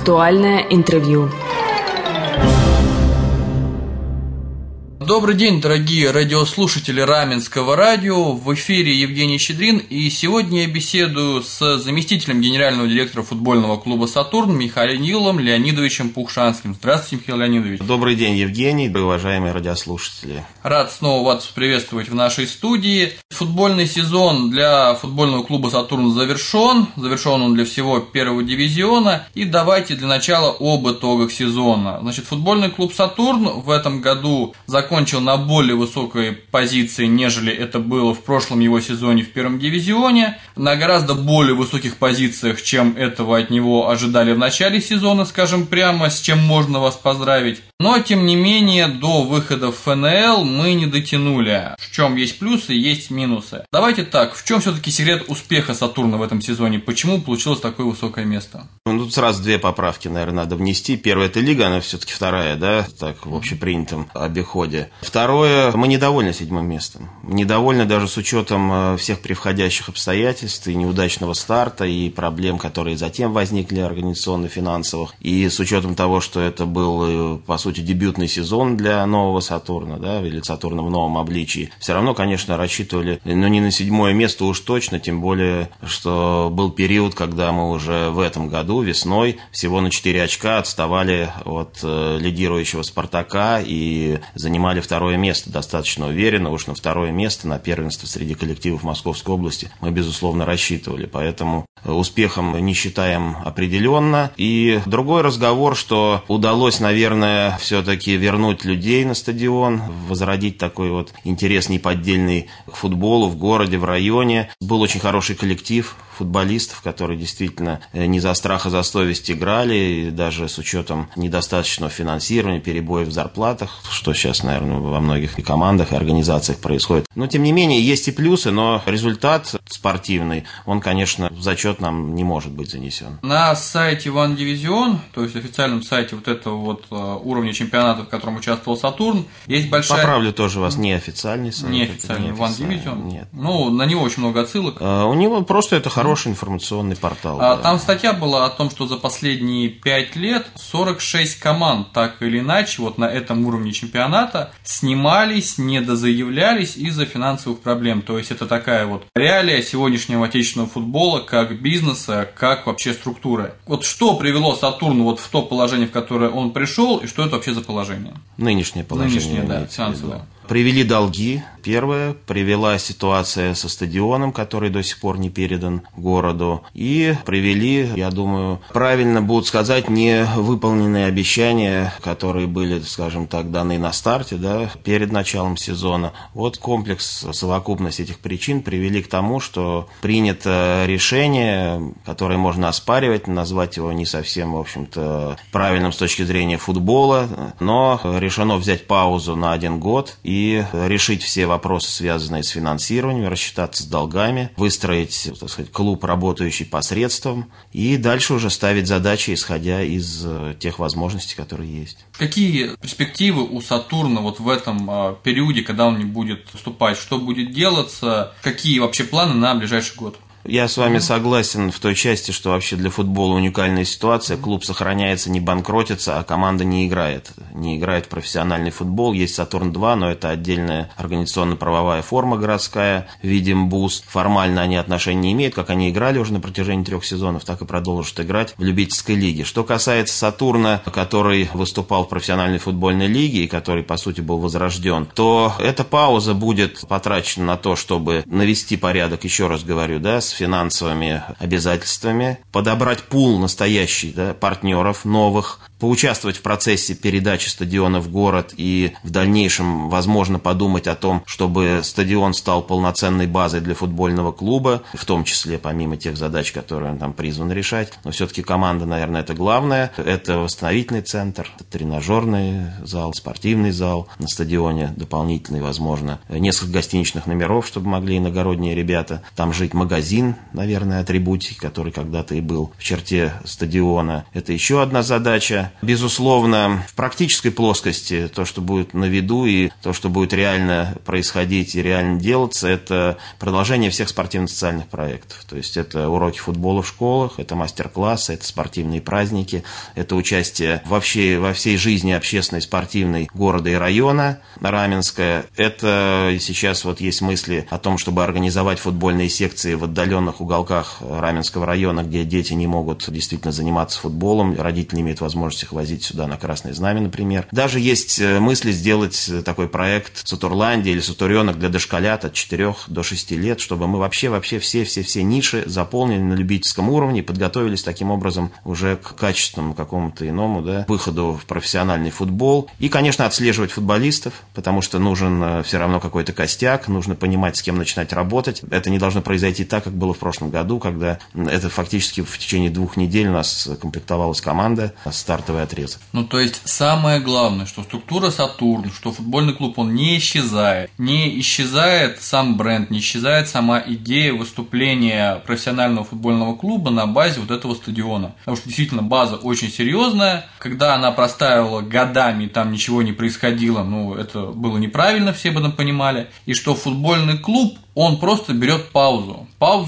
Актуальное интервью. Добрый день, дорогие радиослушатели Раменского радио. В эфире Евгений Щедрин, и сегодня я беседую с заместителем генерального директора футбольного клуба «Сатурн» Михаилом Леонидовичем Пухшанским. Здравствуйте, Михаил Леонидович. Добрый день, Евгений, уважаемые радиослушатели. Рад снова вас приветствовать в нашей студии. Футбольный сезон для футбольного клуба «Сатурн» завершен. Завершен он для всего первого дивизиона. И давайте для начала об итогах сезона. Значит, футбольный клуб «Сатурн» в этом году закончил на более высокой позиции, нежели это было в прошлом его сезоне в первом дивизионе, на гораздо более высоких позициях, чем этого от него ожидали в начале сезона, скажем прямо, с чем можно вас поздравить. Но, тем не менее, до выхода в ФНЛ мы не дотянули. В чем есть плюсы, есть минусы. Давайте так, в чем все-таки секрет успеха «Сатурна» в этом сезоне? Почему получилось такое высокое место? Тут сразу две поправки, наверное, надо внести. Первая – это лига, она все-таки вторая, да, так в общепринятом обиходе. Второе – мы недовольны седьмым местом. Недовольны даже с учетом всех превходящих обстоятельств и неудачного старта, и проблем, которые затем возникли организационно-финансовых, и с учетом того, что это был, по сути, дебютный сезон для нового «Сатурна», да, или «Сатурна» в новом обличии. Все равно, конечно, рассчитывали, но не на седьмое место уж точно, тем более, что был период, когда мы уже в этом году, весной, всего на 4 очка отставали от лидирующего «Спартака» и занимали второе место достаточно уверенно. Уж на второе место, на первенство среди коллективов Московской области мы, безусловно, рассчитывали. Поэтому успехом не считаем определенно. И другой разговор, что удалось, наверное, все-таки вернуть людей на стадион, возродить такой вот интерес неподдельный к футболу в городе, в районе. Был очень хороший коллектив футболистов, которые действительно не за страх, а за совесть играли, и даже с учетом недостаточного финансирования, перебоев в зарплатах, что сейчас, наверное, во многих и командах, и организациях происходит. Но, тем не менее, есть и плюсы, но результат спортивный, он, конечно, в зачет нам не может быть занесен. На сайте One Division, то есть официальном сайте вот этого вот уровня чемпионата, в котором участвовал «Сатурн», есть большая... Поправлю тоже вас, неофициальный сайт. Неофициальный One Division? Нет. Ну, на него очень много отсылок. У него просто это хороший информационный портал. Да. Там статья была о том, что за последние 5 лет 46 команд так или иначе вот на этом уровне чемпионата снимались, недозаявлялись из-за финансовых проблем. То есть это такая вот реалия сегодняшнего отечественного футбола, как бизнеса, как вообще структуры. Вот что привело «Сатурн» вот в то положение, в которое он пришел, и что это вообще за положение? Нынешнее положение. Нынешнее, да, финансовое. Привели долги, первое, привела ситуация со стадионом, который до сих пор не передан городу, и привели, я думаю, правильно будут сказать, невыполненные обещания, которые были, скажем так, даны на старте, да, перед началом сезона. Вот комплекс, совокупность этих причин привели к тому, что принято решение, которое можно оспаривать, назвать его не совсем, в общем-то, правильным с точки зрения футбола, но решено взять паузу на 1 год и решить все вопросы, связанные с финансированием, рассчитаться с долгами, выстроить, так сказать, клуб, работающий посредством, и дальше уже ставить задачи, исходя из тех возможностей, которые есть. Какие перспективы у «Сатурна» вот в этом периоде, когда он не будет выступать? Что будет делаться? Какие вообще планы на ближайший год? Я с вами согласен в той части, что вообще для футбола уникальная ситуация. Клуб сохраняется, не банкротится, а команда не играет. Не играет в профессиональный футбол. Есть «Сатурн-2», но это отдельная организационно-правовая форма городская в виде МБУС. Формально они отношения не имеют, как они играли уже на протяжении 3 сезонов, так и продолжат играть в любительской лиге. Что касается «Сатурна», который выступал в профессиональной футбольной лиге и который, по сути, был возрожден, то эта пауза будет потрачена на то, чтобы навести порядок, еще раз говорю, да, с финансовыми обязательствами, подобрать пул настоящий, да, партнеров новых, поучаствовать в процессе передачи стадиона в город и в дальнейшем, возможно, подумать о том, чтобы стадион стал полноценной базой для футбольного клуба, в том числе помимо тех задач, которые он там призван решать. Но все-таки команда, наверное, это главное. Это восстановительный центр, тренажерный зал, спортивный зал на стадионе, дополнительный, возможно, несколько гостиничных номеров, чтобы могли иногородние ребята там жить, магазин один, наверное, атрибутик, который когда-то и был в черте стадиона. Это еще одна задача. Безусловно, в практической плоскости то, что будет на виду и то, что будет реально происходить и реально делаться, это продолжение всех спортивно-социальных проектов. То есть это уроки футбола в школах, это мастер-классы, это спортивные праздники, это участие во всей жизни общественной, спортивной города и района Раменская. Это сейчас вот есть мысли о том, чтобы организовать футбольные секции в отдаленных уголках Раменского района, где дети не могут действительно заниматься футболом, родители не имеют возможности их возить сюда на Красное Знамя, например. Даже есть мысли сделать такой проект «Сатурландия» или «Сатуренок» для дошколят от 4 до 6 лет, чтобы мы вообще все ниши заполнили на любительском уровне и подготовились таким образом уже к качественному какому-то иному выходу в профессиональный футбол. И, конечно, отслеживать футболистов, потому что нужен все равно какой-то костяк, нужно понимать, с кем начинать работать. Это не должно произойти так, как было в прошлом году, когда это фактически в течение 2 недель у нас комплектовалась команда, стартовый отрезок. Ну, то есть, самое главное, что структура «Сатурн», что футбольный клуб, он не исчезает. Не исчезает сам бренд, не исчезает сама идея выступления профессионального футбольного клуба на базе вот этого стадиона. Потому что, действительно, база очень серьезная. Когда она простаивала годами, и там ничего не происходило, это было неправильно, все об этом понимали. И что футбольный клуб, он просто берет паузу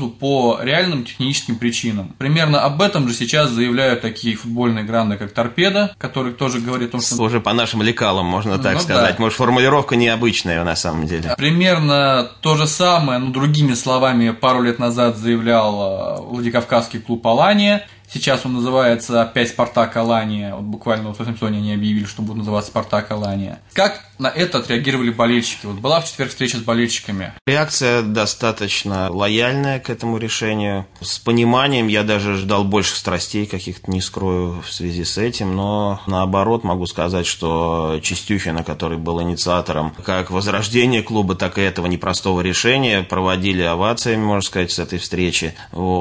по реальным техническим причинам. Примерно об этом же сейчас заявляют такие футбольные гранды, как «Торпедо», который тоже говорит о том, что... Уже по нашим лекалам, можно так сказать. Да. Может, формулировка необычная на самом деле. Примерно то же самое, другими словами, пару лет назад заявлял Владикавказский клуб «Алания». Сейчас он называется опять «Спартак Алания». Вот буквально в этом сезоне они объявили, что будут называться «Спартак Алания». Как на это отреагировали болельщики? Вот была в четверг встреча с болельщиками. Реакция достаточно лояльная к этому решению. С пониманием, я даже ждал больших страстей, каких-то не скрою в связи с этим, но наоборот могу сказать, что Чистюхина, который был инициатором как возрождения клуба, так и этого непростого решения, проводили овациями, можно сказать, с этой встречи.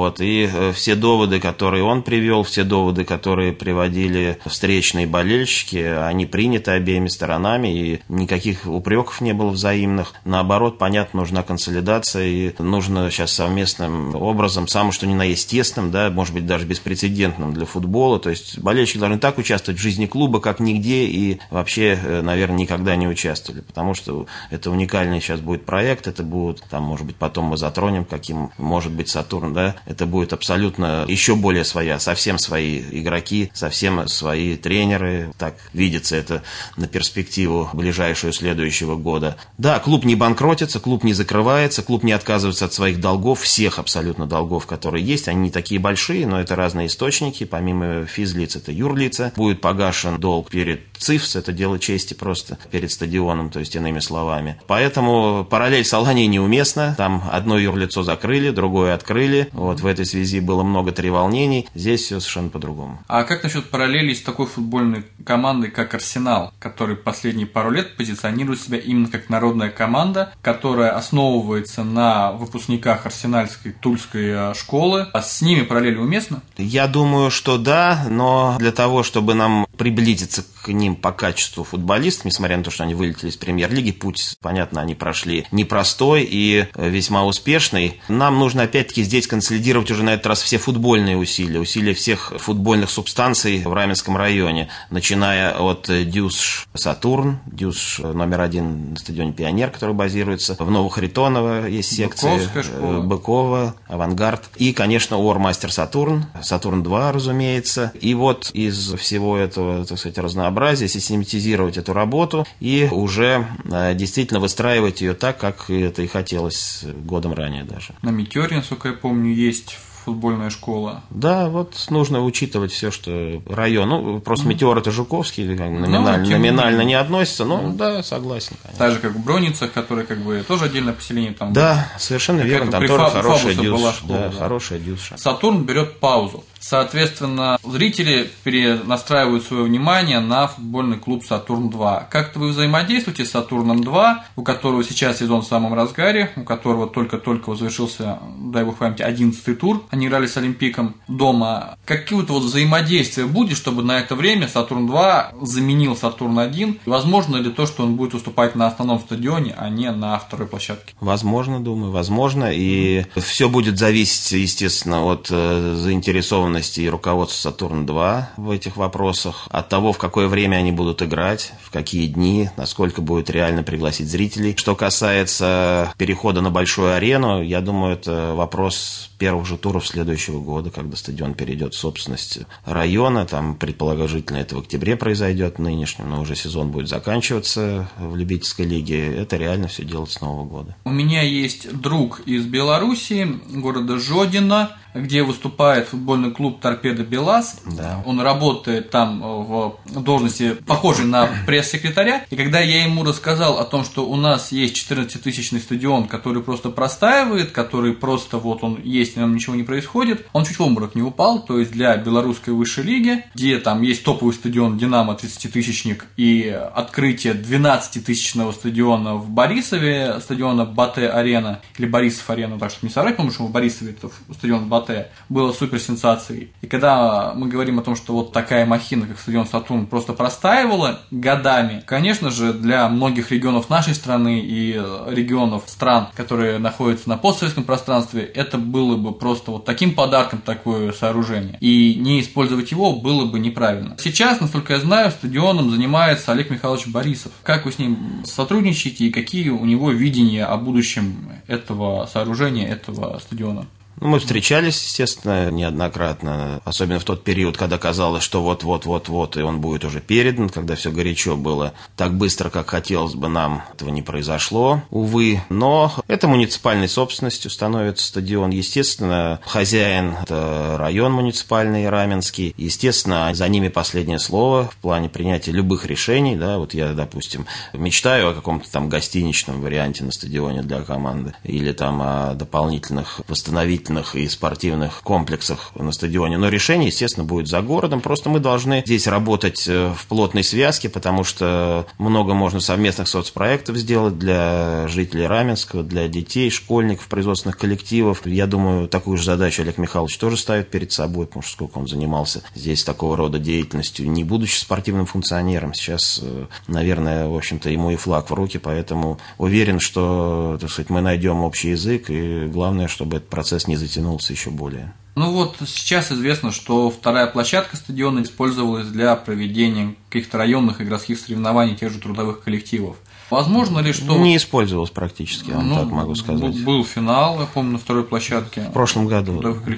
И все доводы, которые он привел, все доводы, которые приводили встречные болельщики, они приняты обеими сторонами, и никаких упреков не было взаимных. Наоборот, понятно, нужна консолидация, и нужно сейчас совместным образом, самым что ни на есть тесным, может быть, даже беспрецедентным для футбола. То есть болельщики должны так участвовать в жизни клуба, как нигде, и вообще, наверное, никогда не участвовали, потому что это уникальный сейчас будет проект, это будет, может быть, потом мы затронем, каким может быть «Сатурн», это будет абсолютно еще более совсем свои игроки, совсем свои тренеры. Так видится это на перспективу ближайшую следующего года. Да, клуб не банкротится, клуб не закрывается, клуб не отказывается от своих долгов, всех абсолютно долгов, которые есть. Они не такие большие, но это разные источники. Помимо физлиц, это юрлица. Будет погашен долг перед ЦИФС, это дело чести просто перед стадионом, то есть иными словами. Поэтому параллель с Аланией неуместна. Там одно юрлицо закрыли, другое открыли. В этой связи было много треволнений. Здесь все совершенно по-другому. А как насчет параллелей с такой футбольной командой, как «Арсенал», который последние пару лет позиционирует себя именно как народная команда, которая основывается на выпускниках арсенальской тульской школы? А с ними параллели уместны? Я думаю, что да, но для того, чтобы нам приблизиться к ним по качеству футболистов, несмотря на то, что они вылетели из премьер-лиги, путь, понятно, они прошли непростой и весьма успешный, нам нужно опять-таки здесь консолидировать уже на этот раз все футбольные усилия всех футбольных субстанций в Раменском районе, начиная от Дюсш «Сатурн», Дюсш номер 1 на стадионе «Пионер», который базируется в Новохритоново, есть секция Быкова, «Авангард», и, конечно, ОР «Мастер Сатурн», «Сатурн-2», разумеется. И из всего этого, разнообразия систематизировать эту работу и уже действительно выстраивать ее так, как это и хотелось годом ранее даже. На «Метеоре», насколько я помню, есть футбольная школа. Да, нужно учитывать все, что район. Просто «Метеор» это Жуковский, номинально не относится, да, согласен. Конечно. Так же, как в Броницах, который тоже отдельное поселение там. Да, совершенно верно, там тоже хорошая дюша. «Сатурн» берет паузу. Соответственно, зрители перенастраивают свое внимание на футбольный клуб «Сатурн-2». Как-то вы взаимодействуете с «Сатурном-2», у которого сейчас сезон в самом разгаре, у которого только-только завершился, дай бог памяти, 11-й тур, они играли с «Олимпиком» дома. Какие-то вот взаимодействия будет, чтобы на это время «Сатурн-2» заменил «Сатурн-1»? Возможно ли то, что он будет выступать на основном стадионе, а не на второй площадке? Возможно, думаю, возможно. И все будет зависеть, естественно, от заинтересованности и руководства «Сатурн-2» в этих вопросах, от того, в какое время они будут играть, в какие дни, насколько будет реально пригласить зрителей. Что касается перехода на большую арену, я думаю, это вопрос первых же туров следующего года, когда стадион перейдет в собственность района. Там, предположительно, это в октябре произойдет нынешнем, но уже сезон будет заканчиваться в любительской лиге. Это реально все делать с Нового года. У меня есть друг из Белоруссии, города Жодино, где выступает футбольный клуб «Торпедо Белаз». Да. Он работает там в должности, похожей на пресс-секретаря. И когда я ему рассказал о том, что у нас есть 14-тысячный стадион, который просто простаивает, который просто вот он есть, на нем ничего не происходит, он чуть в обморок не упал. То есть для белорусской высшей лиги, где там есть топовый стадион «Динамо» 30-тысячник и открытие 12-тысячного стадиона в Борисове, стадиона Батэ-арена, или Борисов-арена, так что не соврать, потому что в Борисове это стадион Батэ, было супер сенсацией. И когда мы говорим о том, что вот такая махина, как стадион «Сатурн», просто простаивала годами, конечно же, для многих регионов нашей страны и регионов стран, которые находятся на постсоветском пространстве, это было бы просто вот таким подарком, такое сооружение. И не использовать его было бы неправильно. Сейчас, насколько я знаю, стадионом занимается Олег Михайлович Борисов. Как вы с ним сотрудничаете и какие у него видения о будущем этого сооружения, этого стадиона? Мы встречались, естественно, неоднократно, особенно в тот период, когда казалось, что вот-вот-вот-вот, и он будет уже передан, когда все горячо было. Так быстро, как хотелось бы нам, этого не произошло, увы. Но это муниципальной собственностью становится стадион. Естественно, хозяин – это район муниципальный, Раменский. Естественно, за ними последнее слово в плане принятия любых решений. Да, вот я, допустим, мечтаю о каком-то там гостиничном варианте на стадионе для команды или там о дополнительных восстановительных и спортивных комплексах на стадионе. Но решение, естественно, будет за городом. Просто мы должны здесь работать в плотной связке, потому что много можно совместных соцпроектов сделать для жителей Раменского, для детей, школьников, производственных коллективов. Я думаю, такую же задачу Олег Михайлович тоже ставит перед собой, потому что сколько он занимался здесь такого рода деятельностью, не будучи спортивным функционером. Сейчас, наверное, в общем-то, ему и флаг в руки, поэтому уверен, что, так сказать, мы найдем общий язык, и главное, чтобы этот процесс не затянулся еще более. Ну вот сейчас известно, что вторая площадка стадиона использовалась для проведения каких-то районных и городских соревнований тех же трудовых коллективов. Возможно ли, что... Не использовалось практически, я вам так могу сказать. Был финал, я помню, на второй площадке. В прошлом году.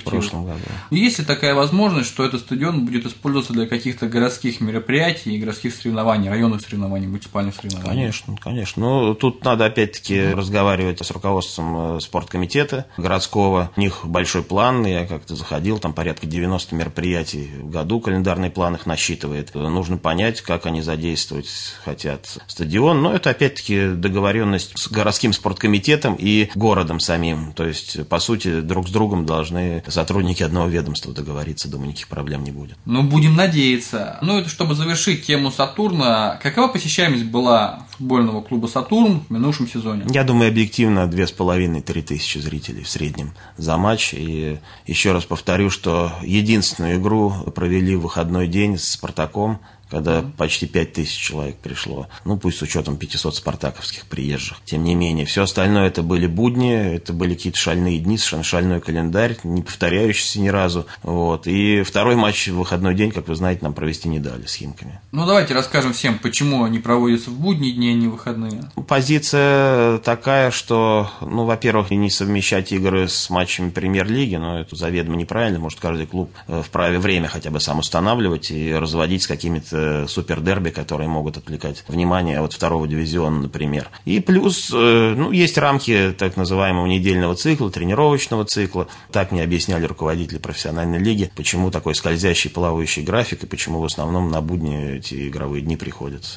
Есть ли такая возможность, что этот стадион будет использоваться для каких-то городских мероприятий и городских соревнований, районных соревнований, муниципальных соревнований? Конечно. Но тут надо опять-таки разговаривать с руководством спорткомитета городского. У них большой план, я как-то заходил, там порядка 90 мероприятий в году, календарный план их насчитывает. Нужно понять, как они задействовать хотят стадион, но это опять-таки договоренность с городским спорткомитетом и городом самим. То есть, по сути, друг с другом должны сотрудники одного ведомства договориться. Думаю, никаких проблем не будет. Ну, будем надеяться. Ну, это чтобы завершить тему «Сатурна». Какова посещаемость была футбольного клуба «Сатурн» в минувшем сезоне? Я думаю, объективно 2500-3 тысячи зрителей в среднем за матч. И еще раз повторю, что единственную игру провели в выходной день с «Спартаком», когда почти 5000 человек пришло. Ну, пусть с учетом 500 спартаковских приезжих. Тем не менее, все остальное это были будни, это были какие-то шальные дни, совершенно шальной календарь, не повторяющийся ни разу. Вот. И второй матч в выходной день, как вы знаете, нам провести не дали с Химками. Ну, давайте расскажем всем, почему они проводятся в будние дни, а не в выходные. Позиция такая, что, ну, во-первых, не совмещать игры с матчами премьер-лиги, но это заведомо неправильно. Может, каждый клуб вправе время хотя бы сам устанавливать и разводить с какими-то супердерби, которые могут отвлекать внимание от второго дивизиона, например. И плюс, есть рамки так называемого недельного цикла, тренировочного цикла. Так мне объясняли руководители профессиональной лиги, почему такой скользящий, плавающий график и почему в основном на будни эти игровые дни приходятся.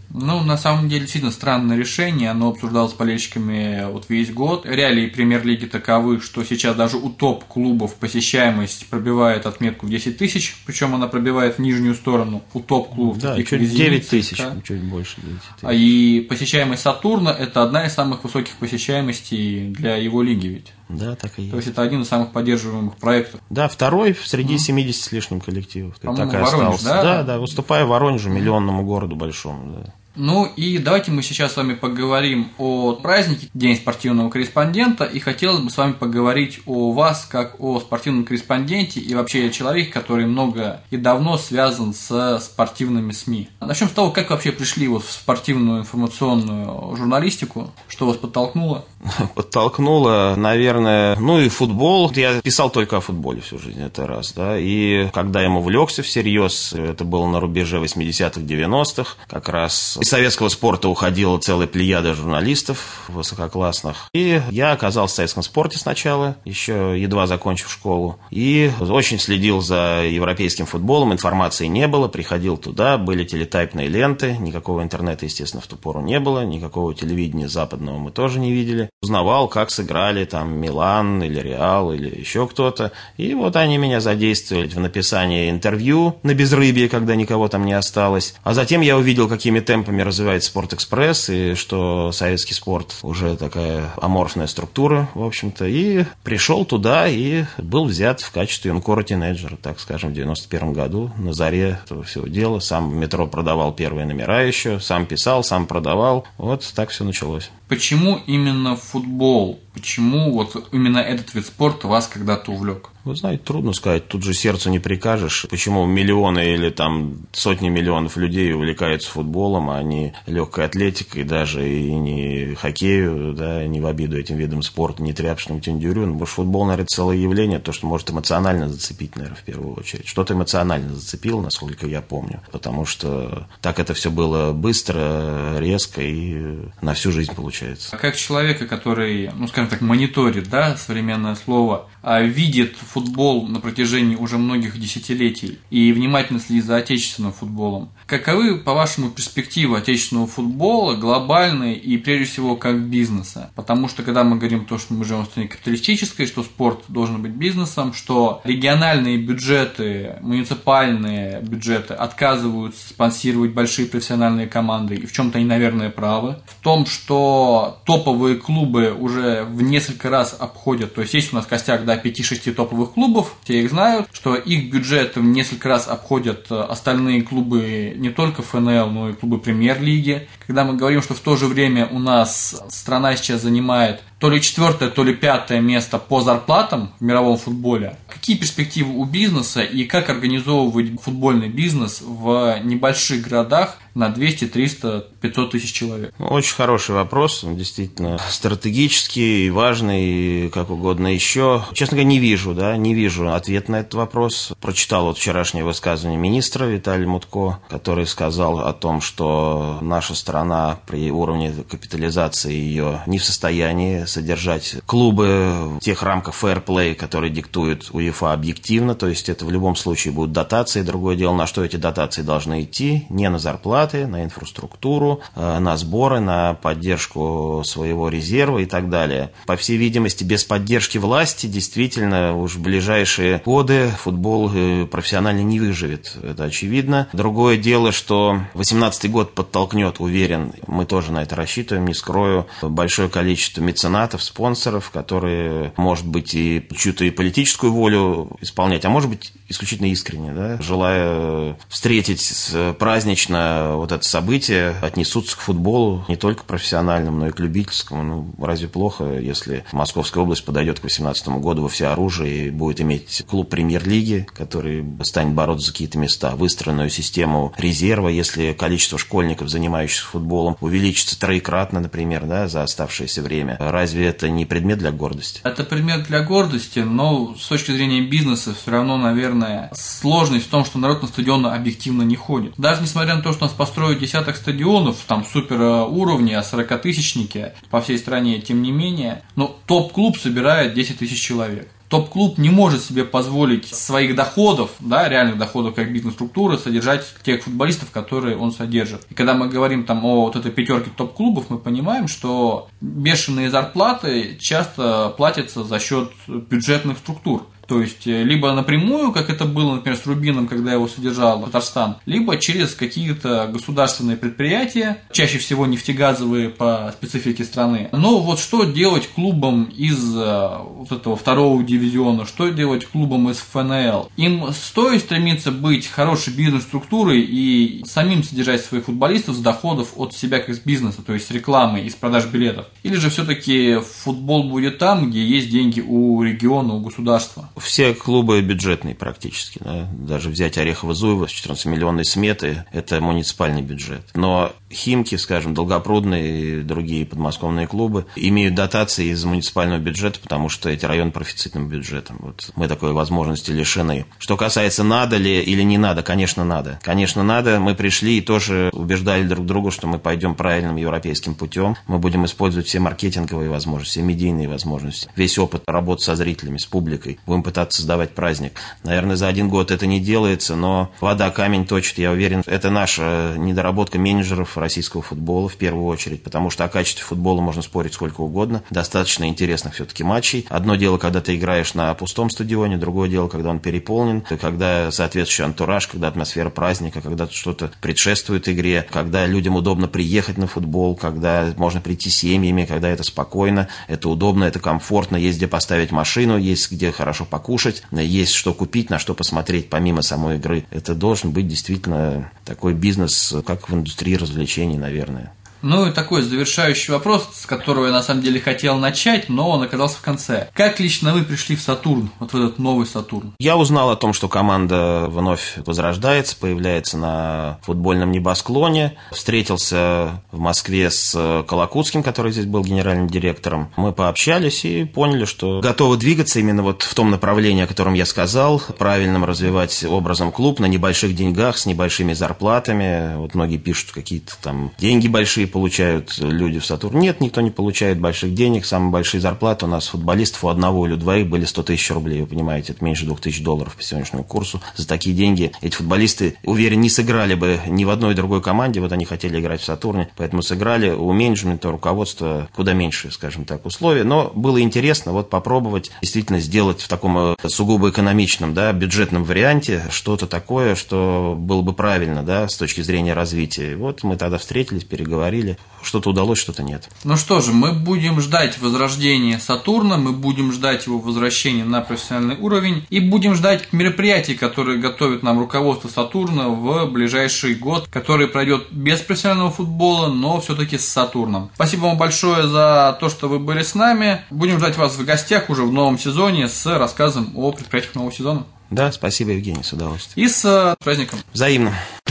Ну, на самом деле, действительно странное решение, оно обсуждалось с болельщиками вот весь год. Реалии премьер-лиги таковы, что сейчас даже у топ-клубов посещаемость пробивает отметку в 10 тысяч, причем она пробивает в нижнюю сторону у топ-клубов. Да, чуть 9 тысяч, чуть больше 9 тысяч. И посещаемость Сатурна – это одна из самых высоких посещаемостей для его лиги ведь. Да, так и есть. То есть это один из самых поддерживаемых проектов. Да, второй среди 70 с лишним коллективов. Ты так и Воронеж, остался. Да, выступая в Воронеже, миллионному городу большому. Да. Ну и давайте мы сейчас с вами поговорим о празднике День спортивного корреспондента, и хотелось бы с вами поговорить о вас как о спортивном корреспонденте и вообще человеке, который много и давно связан с спортивными СМИ. Начнем с того, как вы вообще пришли вот в спортивную информационную журналистику, что вас подтолкнуло? Подтолкнуло, наверное, и футбол. Я писал только о футболе всю жизнь, это раз, да, и когда я ему увлекся всерьез, это было на рубеже 80-х, 90-х, как раз из советского спорта уходила целая плеяда журналистов высококлассных, и я оказался в советском спорте сначала, еще едва закончив школу, и очень следил за европейским футболом, информации не было, приходил туда, были телетайпные ленты, никакого интернета, естественно, в ту пору не было, никакого телевидения западного мы тоже не видели. Узнавал, как сыграли там Милан или Реал или еще кто-то. И вот они меня задействовали в написании интервью на безрыбье, когда никого там не осталось. А затем я увидел, какими темпами развивается Спортэкспресс, и что советский спорт уже такая аморфная структура, в общем-то. И пришел туда и был взят в качестве юнкора-тинейджера, так скажем, в 91 году, на заре этого всего дела. Сам в метро продавал первые номера еще, сам писал, сам продавал. Вот так все началось. Почему именно футбол? Почему вот именно этот вид спорта вас когда-то увлек? Вы знаете, трудно сказать, тут же сердцу не прикажешь, почему миллионы или там сотни миллионов людей увлекаются футболом, а не легкой атлетикой, даже и не хоккею, да, не в обиду этим видом спорта, не тряпочным тюндюрю. Потому что футбол, наверное, целое явление, то, что может эмоционально зацепить, наверное, в первую очередь. Что-то эмоционально зацепило, насколько я помню, потому что так это все было быстро, резко и на всю жизнь получается. Как человека, который, скажем так, мониторит, да, современное слово, видит футбол на протяжении уже многих десятилетий и внимательно следит за отечественным футболом, каковы, по-вашему, перспективы отечественного футбола, глобальные и, прежде всего, как бизнеса? Потому что, когда мы говорим то, что мы живем в стране капиталистической, что спорт должен быть бизнесом, что региональные бюджеты, муниципальные бюджеты отказываются спонсировать большие профессиональные команды, и в чем-то они, наверное, правы, в том, что топовые клубы уже в несколько раз обходят, то есть есть у нас костяк, да, 5-6 топовых клубов, все их знают, что их бюджеты в несколько раз обходят остальные клубы не только ФНЛ, но и клубы премьер-лиги. Когда мы говорим, что в то же время у нас страна сейчас занимает то ли 4-е, то ли 5-е место по зарплатам в мировом футболе. Какие перспективы у бизнеса и как организовывать футбольный бизнес в небольших городах на 200, 300, 500 тысяч человек? Очень хороший вопрос, он действительно стратегический, важный, как угодно еще. Честно говоря, не вижу ответ на этот вопрос. Прочитал вот вчерашнее высказывание министра Виталия Мутко, который сказал о том, что наша страна при уровне капитализации ее не в состоянии содержать клубы в тех рамках фэрплей, которые диктует УЕФА объективно, то есть это в любом случае будут дотации. Другое дело, на что эти дотации должны идти, не на зарплаты, на инфраструктуру, на сборы, на поддержку своего резерва и так далее. По всей видимости, без поддержки власти действительно уж в ближайшие годы футбол профессионально не выживет, это очевидно. Другое дело, что 2018 год подтолкнет, уверен, мы тоже на это рассчитываем, не скрою, большое количество меценатов, спонсоров, которые, может быть, и чью-то и политическую волю исполнять, а может быть, исключительно искренне, да, желая встретить празднично вот это событие, отнесутся к футболу не только профессиональному, но и к любительскому. Разве плохо, если Московская область подойдет к 2018 году во всеоружие и будет иметь клуб премьер-лиги, который станет бороться за какие-то места, выстроенную систему резерва, если количество школьников, занимающихся футболом, увеличится троекратно, например, да, за оставшееся время. Разве это не предмет для гордости? Это предмет для гордости, но с точки зрения бизнеса все равно, наверное, сложность в том, что народ на стадионы объективно не ходит. Даже несмотря на то, что у нас построят десяток стадионов, там супер уровня, 40-тысячники по всей стране, тем не менее, но топ-клуб собирает 10 тысяч человек. Топ-клуб не может себе позволить своих доходов, да, реальных доходов как бизнес-структуры, содержать тех футболистов, которые он содержит. И когда мы говорим там о вот этой пятерке топ-клубов, мы понимаем, что бешеные зарплаты часто платятся за счет бюджетных структур. То есть, либо напрямую, как это было, например, с Рубином, когда его содержал Татарстан, либо через какие-то государственные предприятия, чаще всего нефтегазовые по специфике страны. Но вот что делать клубам из вот этого второго дивизиона, что делать клубам из ФНЛ? Им стоит стремиться быть хорошей бизнес-структурой и самим содержать своих футболистов с доходов от себя как с бизнеса, то есть с рекламы, из продаж билетов? Или же все-таки футбол будет там, где есть деньги у региона, у государства? Все клубы бюджетные практически. Да? Даже взять Орехово-Зуево с 14-миллионной сметы – это муниципальный бюджет. Но Химки, скажем, Долгопрудные и другие подмосковные клубы имеют дотации из муниципального бюджета, потому что эти районы профицитным бюджетом. Вот мы такой возможности лишены. Что касается, надо ли или не надо, конечно, надо. Конечно, надо. Мы пришли и тоже убеждали друг друга, что мы пойдем правильным европейским путем. Мы будем использовать все маркетинговые возможности, все медийные возможности, весь опыт работы со зрителями, с публикой. Будем пытаться создавать праздник. Наверное, за один год это не делается, но вода камень точит, я уверен. Это наша недоработка менеджеров российского футбола в первую очередь, потому что о качестве футбола можно спорить сколько угодно. Достаточно интересных все-таки матчей. Одно дело, когда ты играешь на пустом стадионе, другое дело, когда он переполнен, когда соответствующий антураж, когда атмосфера праздника, когда что-то предшествует игре, когда людям удобно приехать на футбол, когда можно прийти с семьями, когда это спокойно, это удобно, это комфортно, есть где поставить машину, есть где хорошо покушать, есть что купить, на что посмотреть помимо самой игры. Это должен быть действительно такой бизнес, как в индустрии развлечений, наверное. Ну и такой завершающий вопрос, с которого я на самом деле хотел начать, но он оказался в конце. Как лично вы пришли в Сатурн, вот в этот новый Сатурн? Я узнал о том, что команда вновь возрождается, появляется на футбольном небосклоне. Встретился в Москве с Колокутским, который здесь был генеральным директором. Мы пообщались и поняли, что готовы двигаться именно вот в том направлении, о котором я сказал, правильным развивать образом клуб на небольших деньгах, с небольшими зарплатами. Вот многие пишут, какие-то там деньги большие получают люди в Сатурн. Нет, никто не получает больших денег. Самые большие зарплаты у нас футболистов у одного или двоих были 100 тысяч рублей. Вы понимаете, это меньше $2000 по сегодняшнему курсу. За такие деньги эти футболисты, уверен, не сыграли бы ни в одной другой команде. Вот они хотели играть в Сатурне, поэтому сыграли. У менеджмента, руководства куда меньше, скажем так, условия. Но было интересно вот попробовать действительно сделать в таком сугубо экономичном, да, бюджетном варианте что-то такое, что было бы правильно, да, с точки зрения развития. И вот мы тогда встретились, переговорили. Что-то удалось, что-то нет. Ну что же, мы будем ждать возрождения Сатурна, мы будем ждать его возвращения на профессиональный уровень и будем ждать мероприятий, которые готовит нам руководство Сатурна в ближайший год, который пройдет без профессионального футбола, но все-таки с Сатурном. Спасибо вам большое за то, что вы были с нами. Будем ждать вас в гостях уже в новом сезоне с рассказом о предприятиях нового сезона. Да, спасибо, Евгений, с удовольствием. И с праздником. Взаимно.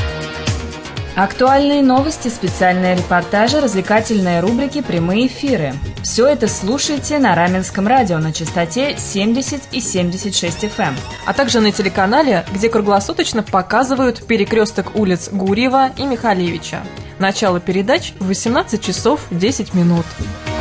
Актуальные новости, специальные репортажи, развлекательные рубрики, прямые эфиры. Все это слушайте на Раменском радио на частоте 70 и 76 FM. А также на телеканале, где круглосуточно показывают перекресток улиц Гурьева и Михалевича. Начало передач в 18 часов 10 минут.